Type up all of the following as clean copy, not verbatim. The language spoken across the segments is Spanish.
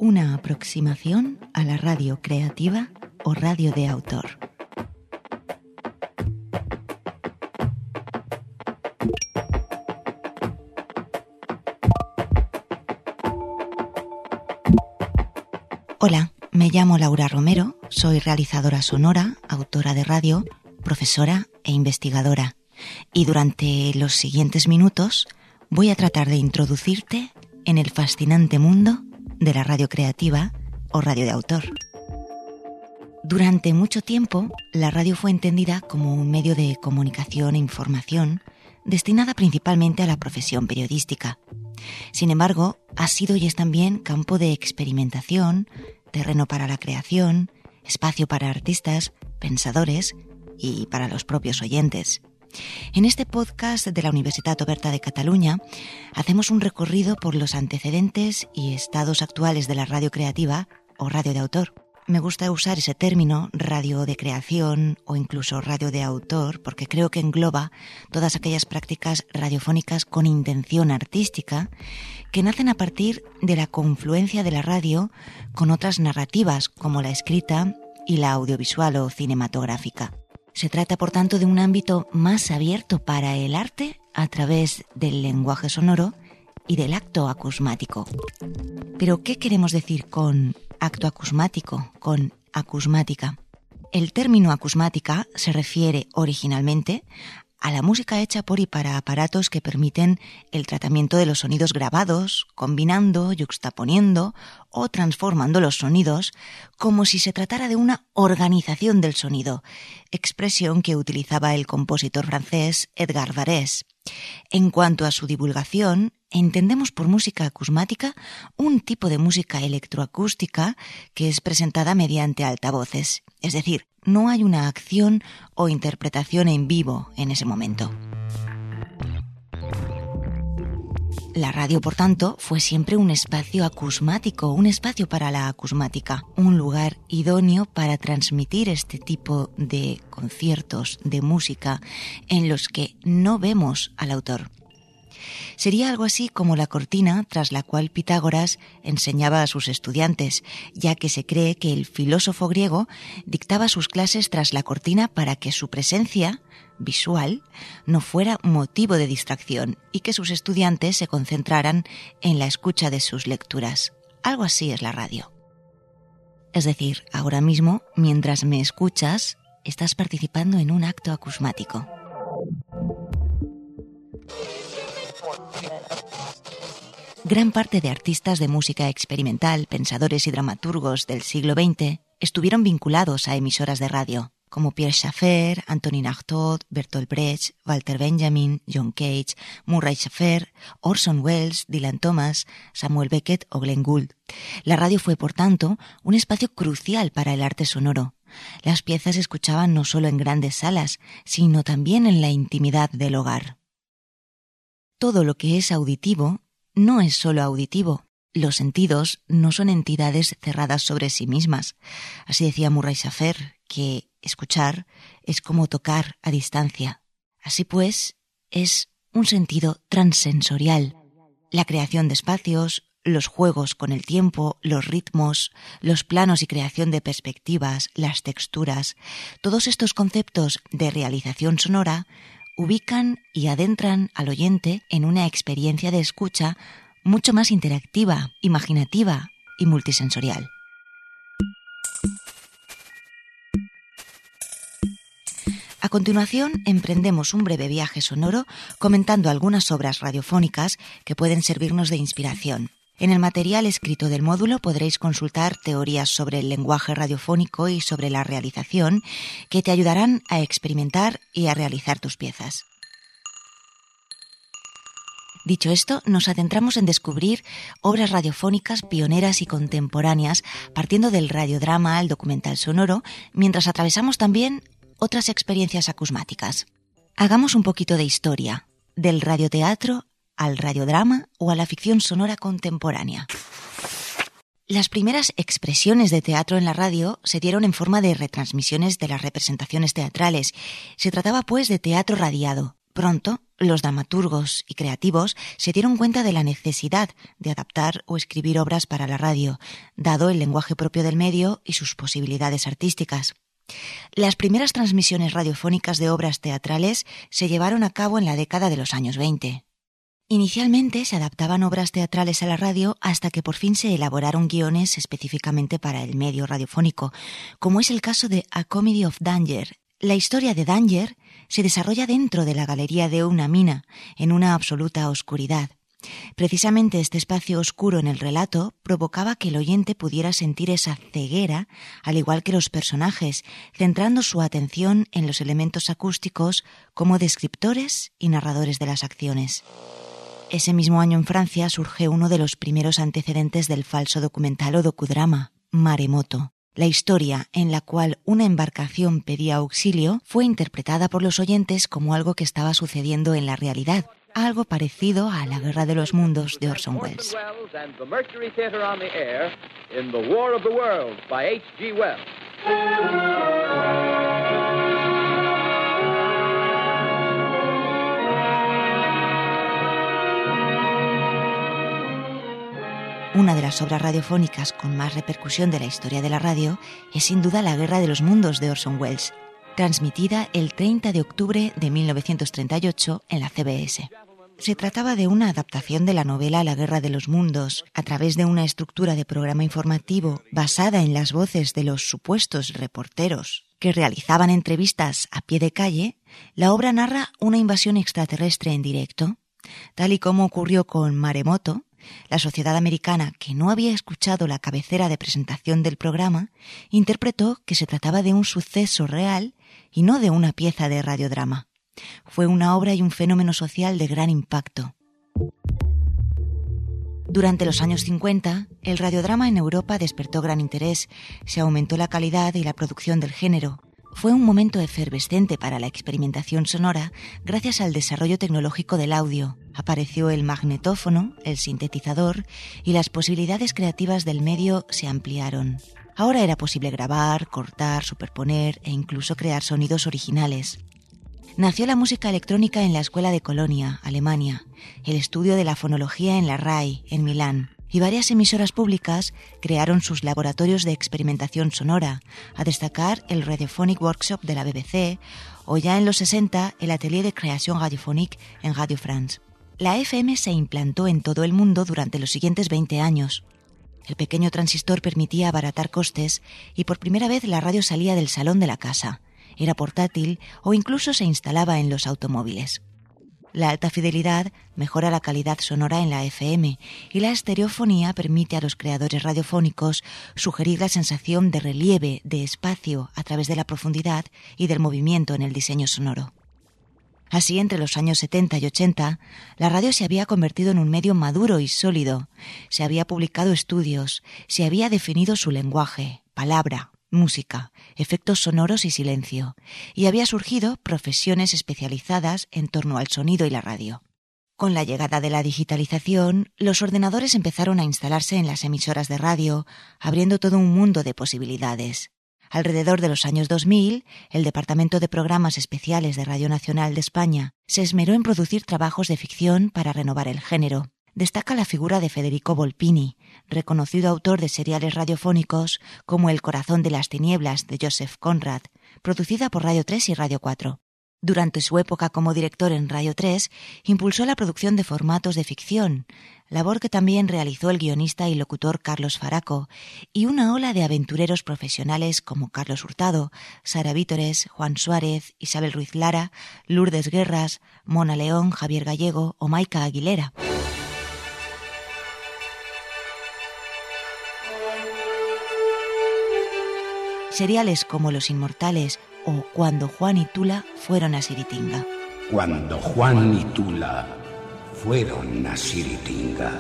Una aproximación a la radio creativa o radio de autor. Hola, me llamo Laura Romero, soy realizadora sonora, autora de radio, profesora e investigadora. Y durante los siguientes minutos voy a tratar de introducirte en el fascinante mundo de la radio creativa o radio de autor. Durante mucho tiempo, la radio fue entendida como un medio de comunicación e información destinada principalmente a la profesión periodística. Sin embargo, ha sido y es también campo de experimentación, terreno para la creación, espacio para artistas, pensadores y para los propios oyentes. En este podcast de la Universitat Oberta de Cataluña hacemos un recorrido por los antecedentes y estados actuales de la radio creativa o radio de autor. Me gusta usar ese término, radio de creación o incluso radio de autor, porque creo que engloba todas aquellas prácticas radiofónicas con intención artística que nacen a partir de la confluencia de la radio con otras narrativas como la escrita y la audiovisual o cinematográfica. Se trata, por tanto, de un ámbito más abierto para el arte a través del lenguaje sonoro y del acto acusmático. Pero, ¿qué queremos decir con acto acusmático, con acusmática? El término acusmática se refiere originalmente a la música hecha por y para aparatos que permiten el tratamiento de los sonidos grabados, combinando, yuxtaponiendo o transformando los sonidos como si se tratara de una organización del sonido, expresión que utilizaba el compositor francés Edgar Varèse. En cuanto a su divulgación, entendemos por música acusmática un tipo de música electroacústica que es presentada mediante altavoces, es decir, no hay una acción o interpretación en vivo en ese momento. La radio, por tanto, fue siempre un espacio acusmático, un espacio para la acusmática, un lugar idóneo para transmitir este tipo de conciertos, de música, en los que no vemos al autor. Sería algo así como la cortina tras la cual Pitágoras enseñaba a sus estudiantes, ya que se cree que el filósofo griego dictaba sus clases tras la cortina para que su presencia visual no fuera motivo de distracción y que sus estudiantes se concentraran en la escucha de sus lecturas. Algo así es la radio. Es decir, ahora mismo, mientras me escuchas, estás participando en un acto acusmático. Gran parte de artistas de música experimental, pensadores y dramaturgos del siglo XX estuvieron vinculados a emisoras de radio, como Pierre Schaeffer, Antonin Artaud, Bertolt Brecht, Walter Benjamin, John Cage, Murray Schafer, Orson Welles, Dylan Thomas, Samuel Beckett o Glenn Gould. La radio fue, por tanto, un espacio crucial para el arte sonoro. Las piezas se escuchaban no solo en grandes salas, sino también en la intimidad del hogar. Todo lo que es auditivo no es solo auditivo. Los sentidos no son entidades cerradas sobre sí mismas. Así decía Murray Schafer, que escuchar es como tocar a distancia. Así pues, es un sentido transsensorial. La creación de espacios, los juegos con el tiempo, los ritmos, los planos y creación de perspectivas, las texturas, todos estos conceptos de realización sonora ubican y adentran al oyente en una experiencia de escucha mucho más interactiva, imaginativa y multisensorial. A continuación, emprendemos un breve viaje sonoro comentando algunas obras radiofónicas que pueden servirnos de inspiración. En el material escrito del módulo podréis consultar teorías sobre el lenguaje radiofónico y sobre la realización que te ayudarán a experimentar y a realizar tus piezas. Dicho esto, nos adentramos en descubrir obras radiofónicas pioneras y contemporáneas, partiendo del radiodrama al documental sonoro, mientras atravesamos también otras experiencias acusmáticas. Hagamos un poquito de historia, del radioteatro al radiodrama o a la ficción sonora contemporánea. Las primeras expresiones de teatro en la radio se dieron en forma de retransmisiones de las representaciones teatrales. Se trataba, pues, de teatro radiado. Pronto Los dramaturgos y creativos se dieron cuenta de la necesidad de adaptar o escribir obras para la radio, dado el lenguaje propio del medio y sus posibilidades artísticas. Las primeras transmisiones radiofónicas de obras teatrales se llevaron a cabo en la década de los años 20. Inicialmente se adaptaban obras teatrales a la radio hasta que por fin se elaboraron guiones específicamente para el medio radiofónico, como es el caso de A Comedy of Danger. La historia de Danger se desarrolla dentro de la galería de una mina, en una absoluta oscuridad. Precisamente este espacio oscuro en el relato provocaba que el oyente pudiera sentir esa ceguera, al igual que los personajes, centrando su atención en los elementos acústicos como descriptores y narradores de las acciones. Ese mismo año en Francia surge uno de los primeros antecedentes del falso documental o docudrama, Maremoto. La historia en la cual una embarcación pedía auxilio fue interpretada por los oyentes como algo que estaba sucediendo en la realidad, algo parecido a La Guerra de los Mundos de Orson Welles. Una de las obras radiofónicas con más repercusión de la historia de la radio es sin duda La Guerra de los Mundos de Orson Welles, transmitida el 30 de octubre de 1938 en la CBS. Se trataba de una adaptación de la novela La Guerra de los Mundos, a través de una estructura de programa informativo basada en las voces de los supuestos reporteros que realizaban entrevistas a pie de calle. La obra narra una invasión extraterrestre en directo. Tal y como ocurrió con Maremoto, la sociedad americana, que no había escuchado la cabecera de presentación del programa, interpretó que se trataba de un suceso real y no de una pieza de radiodrama. Fue una obra y un fenómeno social de gran impacto. Durante los años 50, el radiodrama en Europa despertó gran interés, se aumentó la calidad y la producción del género. Fue un momento efervescente para la experimentación sonora gracias al desarrollo tecnológico del audio. Apareció el magnetófono, el sintetizador, y las posibilidades creativas del medio se ampliaron. Ahora era posible grabar, cortar, superponer e incluso crear sonidos originales. Nació la música electrónica en la Escuela de Colonia, Alemania, el estudio de la fonología en la RAI, en Milán, y varias emisoras públicas crearon sus laboratorios de experimentación sonora, a destacar el Radiophonic Workshop de la BBC o ya en los 60 el Atelier de Création Radiophonique en Radio France. La FM se implantó en todo el mundo durante los siguientes 20 años. El pequeño transistor permitía abaratar costes y por primera vez la radio salía del salón de la casa. Era portátil o incluso se instalaba en los automóviles. La alta fidelidad mejora la calidad sonora en la FM y la estereofonía permite a los creadores radiofónicos sugerir la sensación de relieve, de espacio a través de la profundidad y del movimiento en el diseño sonoro. Así, entre los años 70 y 80, la radio se había convertido en un medio maduro y sólido. Se había publicado estudios, se había definido su lenguaje, palabra, música, efectos sonoros y silencio, y había surgido profesiones especializadas en torno al sonido y la radio. Con la llegada de la digitalización, los ordenadores empezaron a instalarse en las emisoras de radio, abriendo todo un mundo de posibilidades. Alrededor de los años 2000, el Departamento de Programas Especiales de Radio Nacional de España se esmeró en producir trabajos de ficción para renovar el género. Destaca la figura de Federico Volpini, reconocido autor de seriales radiofónicos como El corazón de las tinieblas de Joseph Conrad, producida por Radio 3 y Radio 4. Durante su época como director en Radio 3, impulsó la producción de formatos de ficción, labor que también realizó el guionista y locutor Carlos Faraco, y una ola de aventureros profesionales como Carlos Hurtado, Sara Vítores, Juan Suárez, Isabel Ruiz Lara, Lourdes Guerras, Mona León, Javier Gallego o Maica Aguilera. Seriales como Los Inmortales o Cuando Juan y Tula fueron a Siritinga. Cuando Juan y Tula fueron a Siritinga.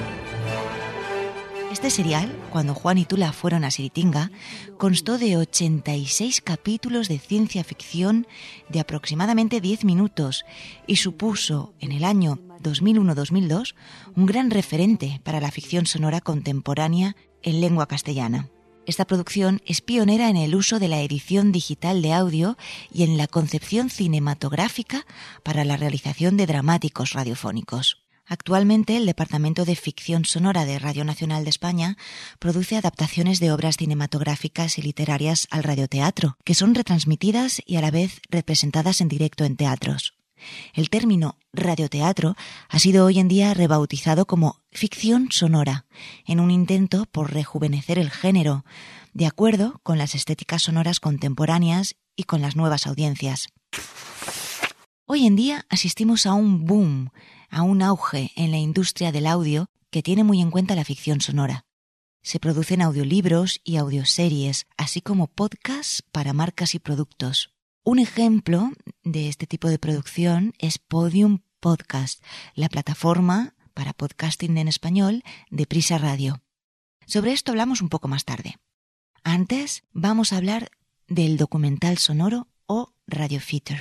Este serial, Cuando Juan y Tula fueron a Siritinga, constó de 86 capítulos de ciencia ficción de aproximadamente 10 minutos y supuso, en el año 2001-2002, un gran referente para la ficción sonora contemporánea en lengua castellana. Esta producción es pionera en el uso de la edición digital de audio y en la concepción cinematográfica para la realización de dramáticos radiofónicos. Actualmente, el Departamento de Ficción Sonora de Radio Nacional de España produce adaptaciones de obras cinematográficas y literarias al radioteatro, que son retransmitidas y a la vez representadas en directo en teatros. El término radioteatro ha sido hoy en día rebautizado como ficción sonora, en un intento por rejuvenecer el género, de acuerdo con las estéticas sonoras contemporáneas y con las nuevas audiencias. Hoy en día asistimos a un boom, a un auge en la industria del audio que tiene muy en cuenta la ficción sonora. Se producen audiolibros y audioseries, así como podcasts para marcas y productos. Un ejemplo de este tipo de producción es Podium Podcast, la plataforma para podcasting en español de Prisa Radio. Sobre esto hablamos un poco más tarde. Antes vamos a hablar del documental sonoro o radio feature.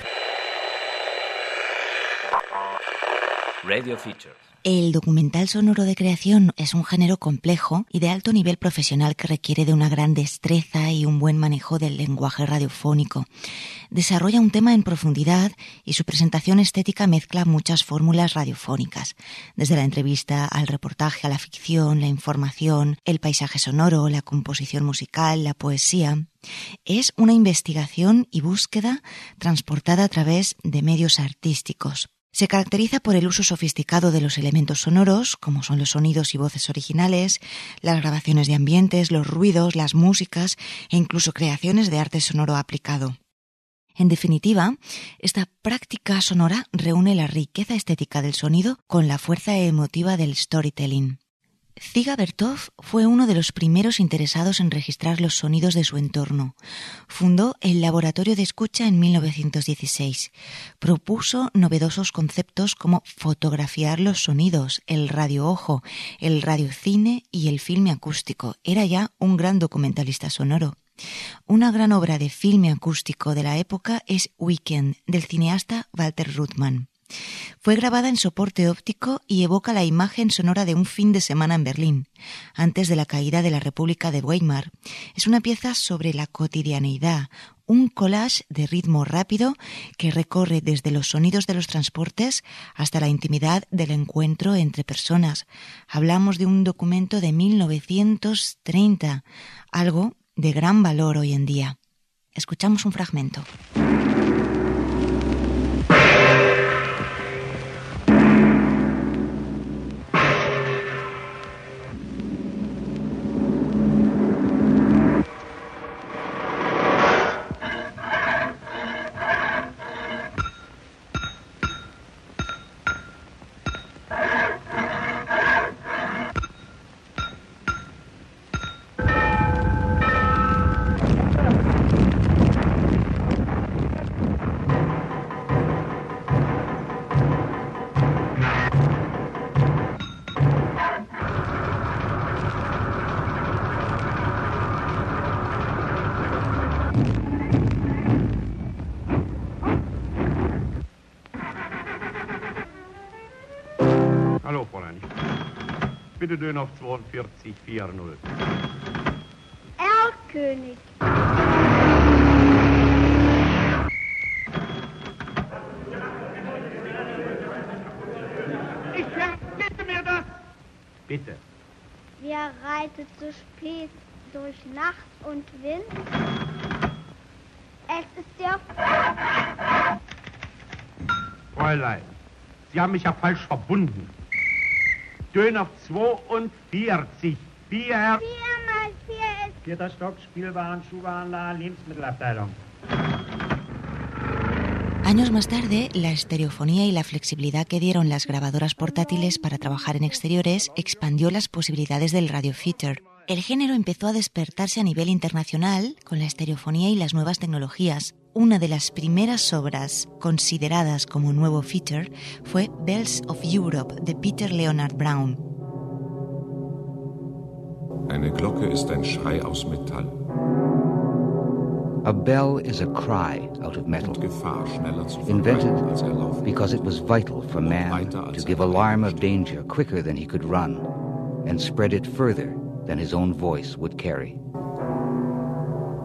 Radio feature. El documental sonoro de creación es un género complejo y de alto nivel profesional que requiere de una gran destreza y un buen manejo del lenguaje radiofónico. Desarrolla un tema en profundidad y su presentación estética mezcla muchas fórmulas radiofónicas, desde la entrevista al reportaje, a la ficción, la información, el paisaje sonoro, la composición musical, la poesía. Es una investigación y búsqueda transportada a través de medios artísticos. Se caracteriza por el uso sofisticado de los elementos sonoros, como son los sonidos y voces originales, las grabaciones de ambientes, los ruidos, las músicas e incluso creaciones de arte sonoro aplicado. En definitiva, esta práctica sonora reúne la riqueza estética del sonido con la fuerza emotiva del storytelling. Dziga Vertov fue uno de los primeros interesados en registrar los sonidos de su entorno. Fundó el Laboratorio de Escucha en 1916. Propuso novedosos conceptos como fotografiar los sonidos, el radioojo, el radiocine y el filme acústico. Era ya un gran documentalista sonoro. Una gran obra de filme acústico de la época es Weekend, del cineasta Walter Ruttmann. Fue grabada en soporte óptico y evoca la imagen sonora de un fin de semana en Berlín, antes de la caída de la República de Weimar. Es una pieza sobre la cotidianeidad, un collage de ritmo rápido que recorre desde los sonidos de los transportes hasta la intimidad del encuentro entre personas. Hablamos de un documento de 1930, algo de gran valor hoy en día. Escuchamos un fragmento. Hallo, Fräulein. Bitte Dönhoff 4240. Erlkönig. Ich verbitte mir das! Bitte. Wer reitet so spät durch Nacht und Wind? Es ist der... Fräulein, Sie haben mich ja falsch verbunden. Dönhoff 42. 4 4 mal 4 ist... 4. Stock, Spielwaren, Schuhwarenladen, Lebensmittelabteilung. Años más tarde, la estereofonía y la flexibilidad que dieron las grabadoras portátiles para trabajar en exteriores expandió las posibilidades del radio feature. El género empezó a despertarse a nivel internacional con la estereofonía y las nuevas tecnologías. Una de las primeras obras consideradas como nuevo feature fue Bells of Europe de Peter Leonard Brown. Eine Glocke ist ein Schrei aus Metall. A bell is a cry out of metal, Und Gefahr schneller zu invented verbreiten als erlaufen. because it was vital for man to give alarm of danger quicker than he could run and spread it further than his own voice would carry.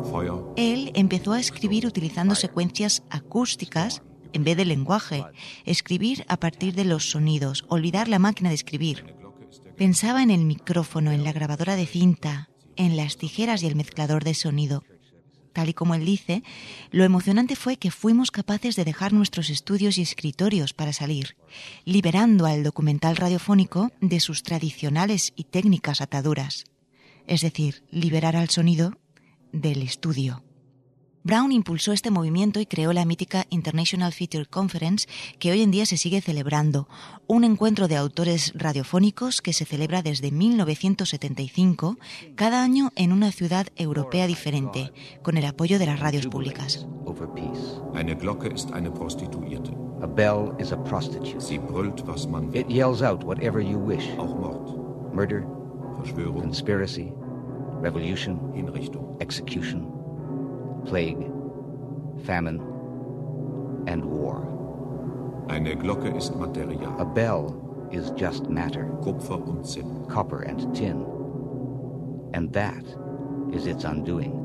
Él empezó a escribir utilizando secuencias acústicas en vez del lenguaje, escribir a partir de los sonidos, olvidar la máquina de escribir. Pensaba en el micrófono, en la grabadora de cinta, en las tijeras y el mezclador de sonido. Tal y como él dice, lo emocionante fue que fuimos capaces de dejar nuestros estudios y escritorios para salir, liberando al documental radiofónico de sus tradicionales y técnicas ataduras. Es decir, liberar al sonido del estudio. Brown impulsó este movimiento y creó la mítica International Feature Conference, que hoy en día se sigue celebrando, un encuentro de autores radiofónicos que se celebra desde 1975, cada año en una ciudad europea diferente, con el apoyo de las radios públicas. Eine Glocke ist eine Prostituierte. A bell is a prostitute. Sie brüllt, was man will. It yells out whatever you wish. Auch Mord, Murder, Verschwörung, conspiracy, revolution, Hinrichtung. execution, plague, famine, and war. Eine Glocke ist Material. A bell is just matter, Kupfer und Zinn. copper and tin. And that is its undoing.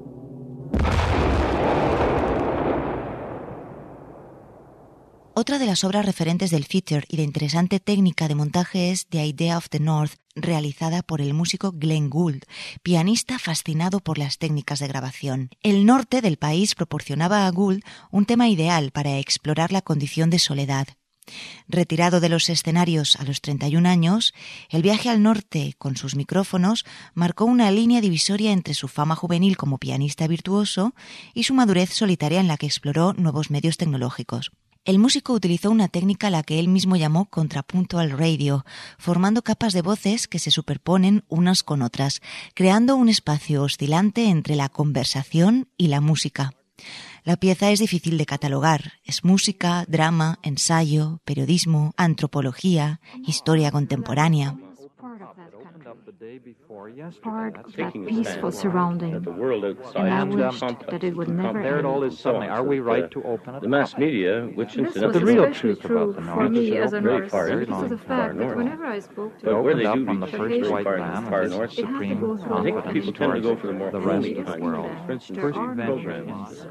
Otra de las obras referentes del feature y de interesante técnica de montaje es The Idea of the North, realizada por el músico Glenn Gould, pianista fascinado por las técnicas de grabación. El norte del país proporcionaba a Gould un tema ideal para explorar la condición de soledad. Retirado de los escenarios a los 31 años, el viaje al norte con sus micrófonos marcó una línea divisoria entre su fama juvenil como pianista virtuoso y su madurez solitaria en la que exploró nuevos medios tecnológicos. El músico utilizó una técnica a la que él mismo llamó contrapuntal radio, formando capas de voces que se superponen unas con otras, creando un espacio oscilante entre la conversación y la música. La pieza es difícil de catalogar. Es música, drama, ensayo, periodismo, antropología, historia contemporánea. Part of that peaceful surrounding, and I wished that it would never there it all end. is suddenly. Are we right to open it? The mass media, which This was incidentally, the real especially truth about true the for North me is as a very nurse, far because north. of the fact that whenever I spoke to But where they opened do up on the reach first white far lamb far as north, supreme I think confidence people tend to go for the more the rest friendly of the world. For instance, There are programs.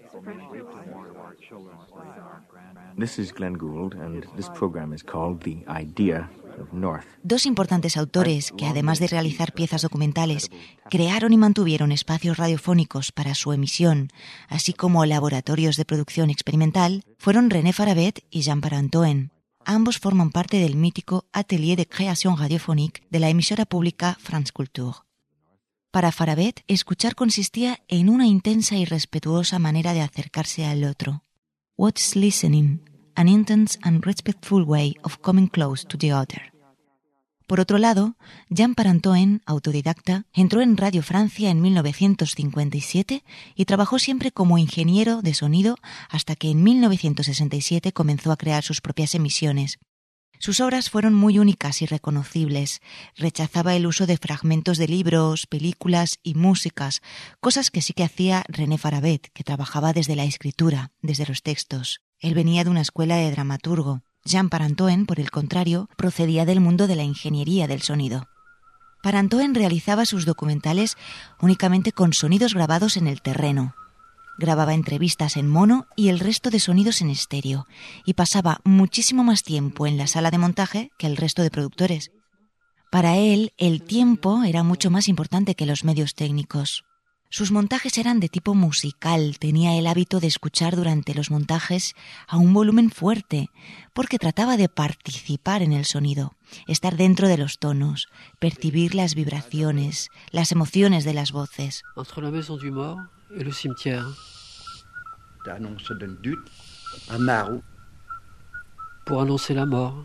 This is Glenn Gould, and this program is called The Idea of North. Dos importantes autores que, además de realizar piezas documentales, crearon y mantuvieron espacios radiofónicos para su emisión, así como laboratorios de producción experimental, fueron René Farabet y Jean Parantoen. Ambos forman parte del mítico Atelier de Création Radiophonique de la emisora pública France Culture. Para Farabet, escuchar consistía en una intensa y respetuosa manera de acercarse al otro. What's listening? An intense and respectful way of coming close to the other. Por otro lado, Jean Parantoen, autodidacta, entró en Radio Francia en 1957 y trabajó siempre como ingeniero de sonido hasta que en 1967 comenzó a crear sus propias emisiones. Sus obras fueron muy únicas y reconocibles. Rechazaba el uso de fragmentos de libros, películas y músicas, cosas que sí que hacía René Farabet, que trabajaba desde la escritura, desde los textos. Él venía de una escuela de dramaturgo. Jean Parantoen, por el contrario, procedía del mundo de la ingeniería del sonido. Parantoen realizaba sus documentales únicamente con sonidos grabados en el terreno. Grababa entrevistas en mono y el resto de sonidos en estéreo, y pasaba muchísimo más tiempo en la sala de montaje que el resto de productores. Para él, el tiempo era mucho más importante que los medios técnicos. Sus montajes eran de tipo musical, tenía el hábito de escuchar durante los montajes a un volumen fuerte, porque trataba de participar en el sonido, estar dentro de los tonos, percibir las vibraciones, las emociones de las voces. Entre la maison du mort et le cimetière. L'annonce d'un doute, un marou. Pour annoncer la mort.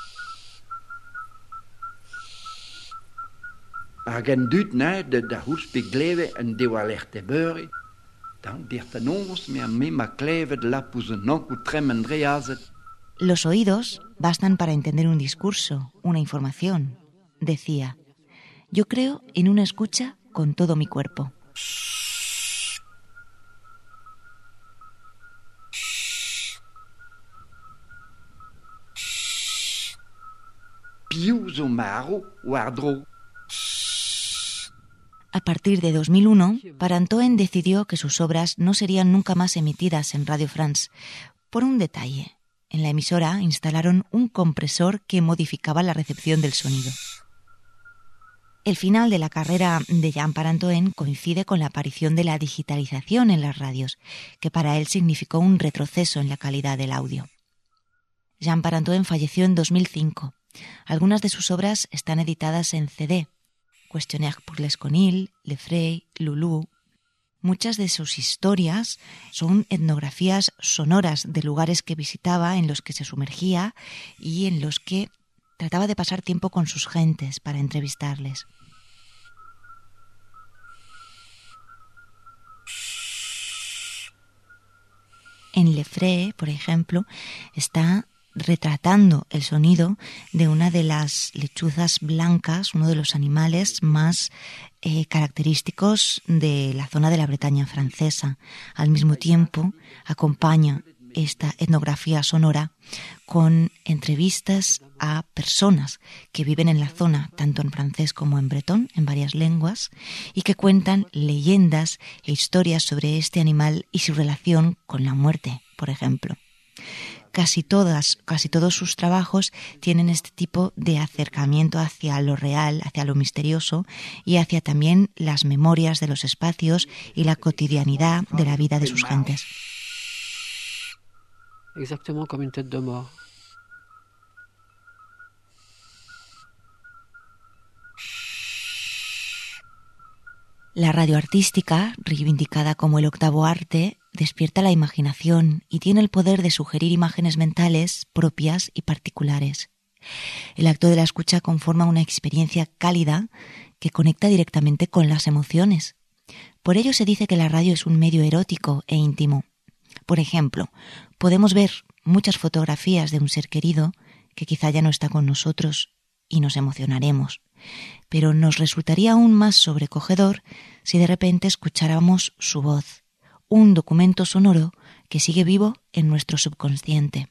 Agen doet na de hoes begleven en de walerte beurre. Dan dirt en ons me a me ma kleve de la puzenok u tremen dreazet. Los oídos bastan para entender un discurso, una información, decía. Yo creo en una escucha con todo mi cuerpo. Piuso maro o ardro. A partir de 2001, Parantoen decidió que sus obras no serían nunca más emitidas en Radio France, por un detalle. En la emisora instalaron un compresor que modificaba la recepción del sonido. El final de la carrera de Jean Parantoen coincide con la aparición de la digitalización en las radios, que para él significó un retroceso en la calidad del audio. Jean Parantoen falleció en 2005. Algunas de sus obras están editadas en CD, Questionnaire pour l'Esconil, Le Frey, Loulou. Muchas de sus historias son etnografías sonoras de lugares que visitaba, en los que se sumergía y en los que trataba de pasar tiempo con sus gentes para entrevistarles. En Le Frey, por ejemplo, está retratando el sonido de una de las lechuzas blancas, uno de los animales más característicos de la zona de la Bretaña francesa. Al mismo tiempo, acompaña esta etnografía sonora con entrevistas a personas que viven en la zona, tanto en francés como en bretón, en varias lenguas, y que cuentan leyendas e historias sobre este animal y su relación con la muerte, por ejemplo. Casi todos sus trabajos tienen este tipo de acercamiento hacia lo real, hacia lo misterioso y hacia también las memorias de los espacios y la cotidianidad de la vida de sus gentes. Exactement comme une tête de mort. La radio artística, reivindicada como el octavo arte, despierta la imaginación y tiene el poder de sugerir imágenes mentales propias y particulares. El acto de la escucha conforma una experiencia cálida que conecta directamente con las emociones. Por ello se dice que la radio es un medio erótico e íntimo. Por ejemplo, podemos ver muchas fotografías de un ser querido que quizá ya no está con nosotros y nos emocionaremos, pero nos resultaría aún más sobrecogedor si de repente escucháramos su voz, un documento sonoro que sigue vivo en nuestro subconsciente.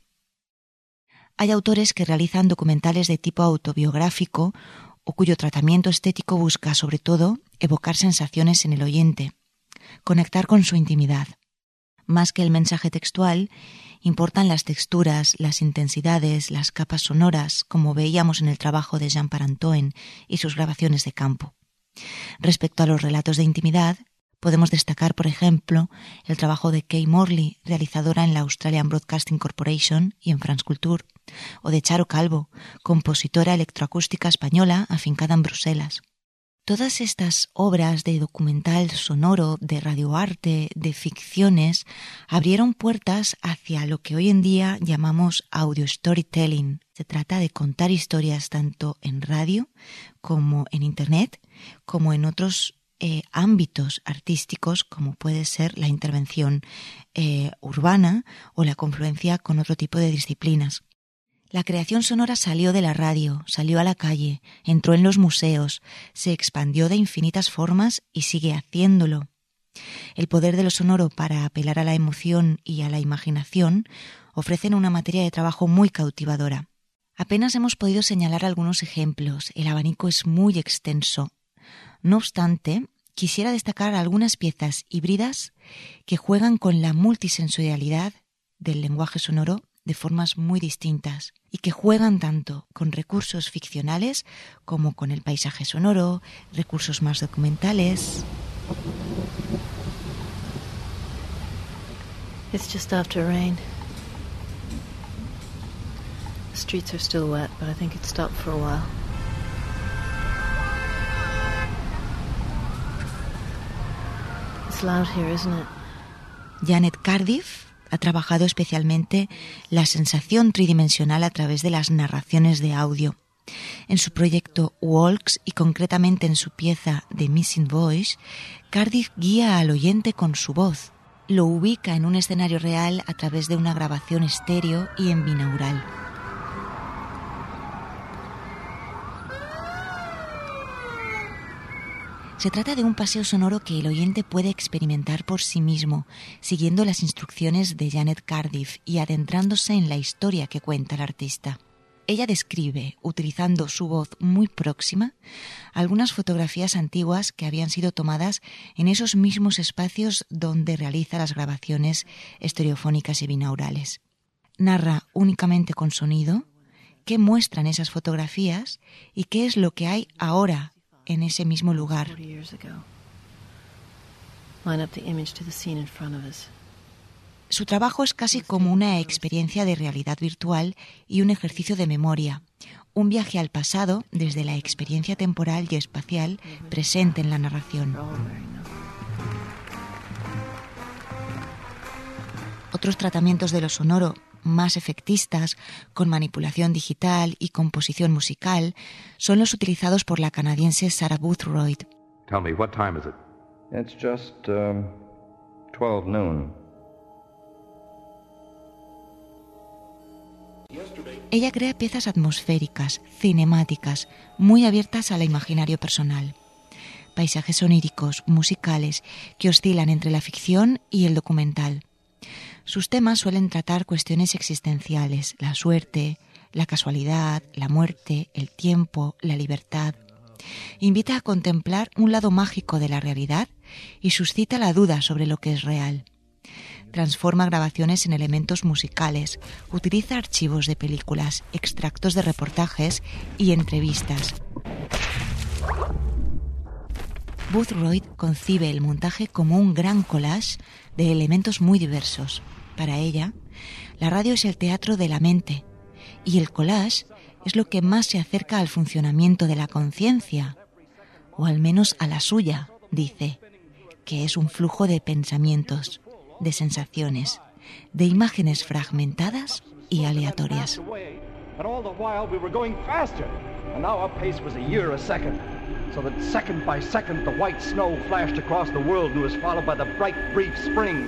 Hay autores que realizan documentales de tipo autobiográfico o cuyo tratamiento estético busca sobre todo evocar sensaciones en el oyente, conectar con su intimidad. Más que el mensaje textual, importan las texturas, las intensidades, las capas sonoras, como veíamos en el trabajo de Jean Parantoen y sus grabaciones de campo. Respecto a los relatos de intimidad, podemos destacar, por ejemplo, el trabajo de Kay Morley, realizadora en la Australian Broadcasting Corporation y en France Culture, o de Charo Calvo, compositora electroacústica española afincada en Bruselas. Todas estas obras de documental sonoro, de radioarte, de ficciones, abrieron puertas hacia lo que hoy en día llamamos audio storytelling. Se trata de contar historias tanto en radio como en internet, como en otros ámbitos artísticos, como puede ser la intervención urbana o la confluencia con otro tipo de disciplinas. La creación sonora salió de la radio, salió a la calle, entró en los museos, se expandió de infinitas formas y sigue haciéndolo. El poder de lo sonoro para apelar a la emoción y a la imaginación ofrecen una materia de trabajo muy cautivadora. Apenas hemos podido señalar algunos ejemplos, el abanico es muy extenso. No obstante, quisiera destacar algunas piezas híbridas que juegan con la multisensorialidad del lenguaje sonoro de formas muy distintas y que juegan tanto con recursos ficcionales como con el paisaje sonoro, recursos más documentales. It's just after rain. The streets are still wet, but I think it stopped for a while. It's loud here, isn't it? Janet Cardiff ha trabajado especialmente la sensación tridimensional a través de las narraciones de audio. En su proyecto Walks y concretamente en su pieza The Missing Voice, Cardiff guía al oyente con su voz. Lo ubica en un escenario real a través de una grabación estéreo y en binaural. Se trata de un paseo sonoro que el oyente puede experimentar por sí mismo, siguiendo las instrucciones de Janet Cardiff y adentrándose en la historia que cuenta el artista. ella describe, utilizando su voz muy próxima, algunas fotografías antiguas que habían sido tomadas en esos mismos espacios donde realiza las grabaciones estereofónicas y binaurales. Narra únicamente con sonido qué muestran esas fotografías y qué es lo que hay ahora en ese mismo lugar. Su trabajo es casi como una experiencia de realidad virtual y un ejercicio de memoria, un viaje al pasado desde la experiencia temporal y espacial presente en la narración. Otros tratamientos de lo sonoro, más efectistas, con manipulación digital y composición musical, son los utilizados por la canadiense Sarah Boothroyd. Tell me, what time is it? It's just 12 noon. Ella crea piezas atmosféricas, cinemáticas, muy abiertas al imaginario personal. Paisajes oníricos, musicales, que oscilan entre la ficción y el documental. Sus temas suelen tratar cuestiones existenciales, la suerte, la casualidad, la muerte, el tiempo, la libertad. Invita a contemplar un lado mágico de la realidad y suscita la duda sobre lo que es real. Transforma grabaciones en elementos musicales, utiliza archivos de películas, extractos de reportajes y entrevistas. Boothroyd concibe el montaje como un gran collage de elementos muy diversos. Para ella, la radio es el teatro de la mente y el collage es lo que más se acerca al funcionamiento de la conciencia, o al menos a la suya, dice, que es un flujo de pensamientos, de sensaciones, de imágenes fragmentadas y aleatorias. And all the while we were going faster, and now our pace was a year a second, so that second by second the white snow flashed across the world and was followed by the bright, brief spring.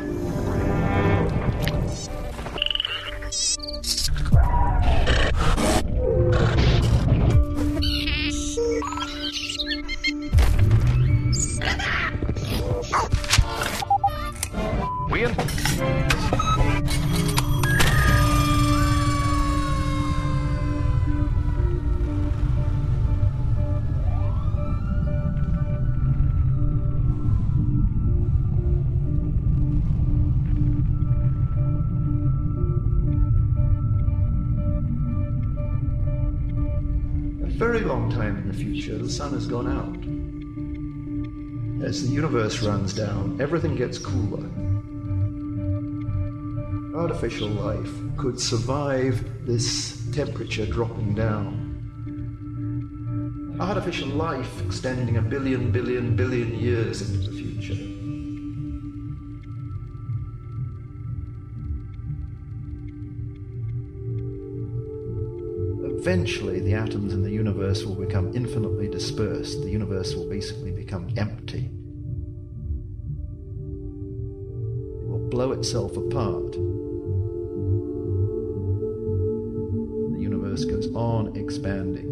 Very long time in the future, the sun has gone out. As the universe runs down, everything gets cooler. Artificial life could survive this temperature dropping down. Artificial life extending a billion years into the future. Eventually, the atoms in the universe will become infinitely dispersed. The universe will basically become empty. It will blow itself apart. The universe goes on expanding.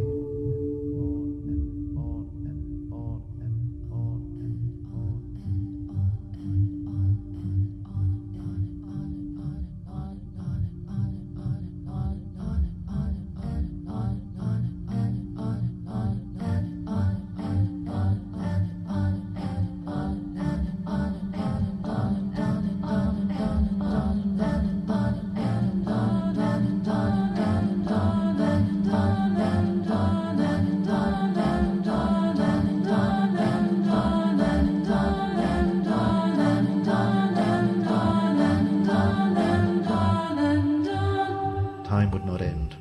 Time would not end.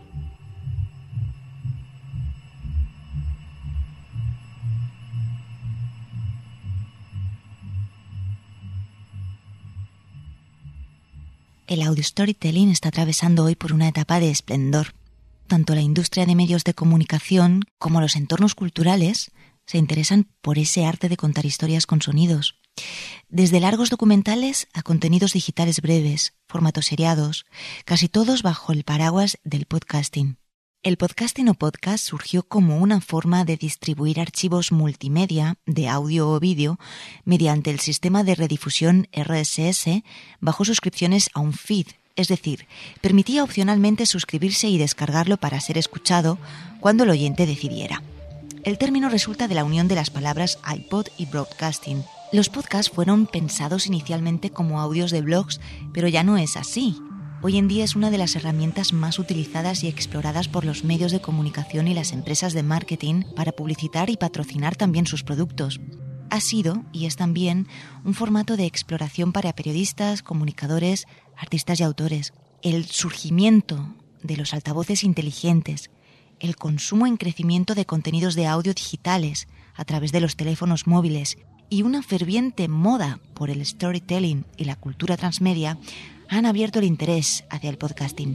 El audio storytelling está atravesando hoy por una etapa de esplendor. Tanto la industria de medios de comunicación como los entornos culturales se interesan por ese arte de contar historias con sonidos. Desde largos documentales a contenidos digitales breves, formatos seriados, casi todos bajo el paraguas del podcasting. El podcasting o podcast surgió como una forma de distribuir archivos multimedia de audio o vídeo mediante el sistema de redifusión RSS bajo suscripciones a un feed, es decir, permitía opcionalmente suscribirse y descargarlo para ser escuchado cuando el oyente decidiera. El término resulta de la unión de las palabras iPod y broadcasting. Los podcasts fueron pensados inicialmente como audios de blogs, pero ya no es así. Hoy en día es una de las herramientas más utilizadas y exploradas por los medios de comunicación y las empresas de marketing para publicitar y patrocinar también sus productos. Ha sido, y es también, un formato de exploración para periodistas, comunicadores, artistas y autores. El surgimiento de los altavoces inteligentes, el consumo en crecimiento de contenidos de audio digitales a través de los teléfonos móviles y una ferviente moda por el storytelling y la cultura transmedia han abierto el interés hacia el podcasting.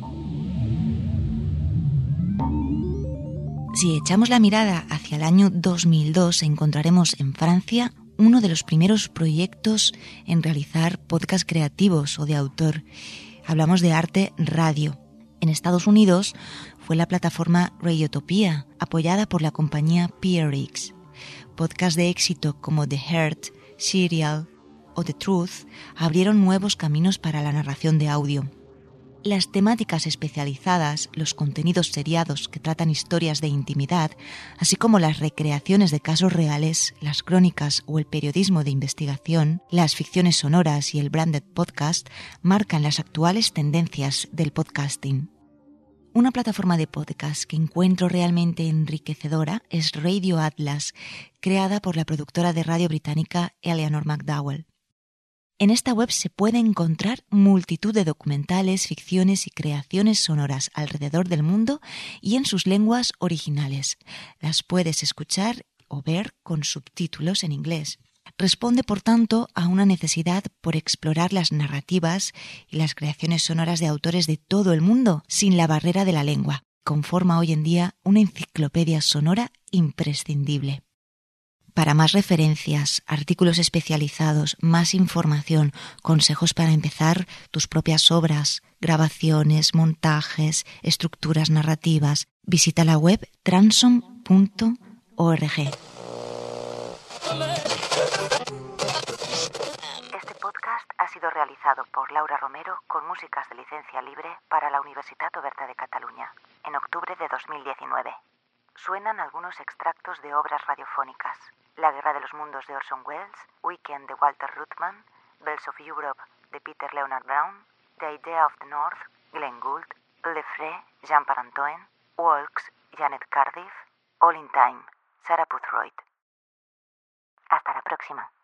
Si echamos la mirada hacia el año 2002, encontraremos en Francia uno de los primeros proyectos en realizar podcasts creativos o de autor. Hablamos de Arte Radio. En Estados Unidos fue la plataforma Radiotopia, apoyada por la compañía PRX. Podcasts de éxito como The Heart, Serial o The Truth abrieron nuevos caminos para la narración de audio. Las temáticas especializadas, los contenidos seriados que tratan historias de intimidad, así como las recreaciones de casos reales, las crónicas o el periodismo de investigación, las ficciones sonoras y el branded podcast marcan las actuales tendencias del podcasting. Una plataforma de podcast que encuentro realmente enriquecedora es Radio Atlas, creada por la productora de radio británica Eleanor McDowell. En esta web se puede encontrar multitud de documentales, ficciones y creaciones sonoras alrededor del mundo y en sus lenguas originales. Las puedes escuchar o ver con subtítulos en inglés. Responde, por tanto, a una necesidad por explorar las narrativas y las creaciones sonoras de autores de todo el mundo sin la barrera de la lengua. Conforma hoy en día una enciclopedia sonora imprescindible. Para más referencias, artículos especializados, más información, consejos para empezar tus propias obras, grabaciones, montajes, estructuras narrativas, visita la web transom.org. Este podcast ha sido realizado por Laura Romero con músicas de licencia libre para la Universitat Oberta de Cataluña en octubre de 2019. Suenan algunos extractos de obras radiofónicas: La Guerra de los Mundos de Orson Welles, Weekend de Walter Ruttmann, Bells of Europe de Peter Leonard Brown, The Idea of the North, Glenn Gould, Le Fray, Jean Parentoen, Walks, Janet Cardiff, All in Time, Sarah Boothroyd. Hasta la próxima.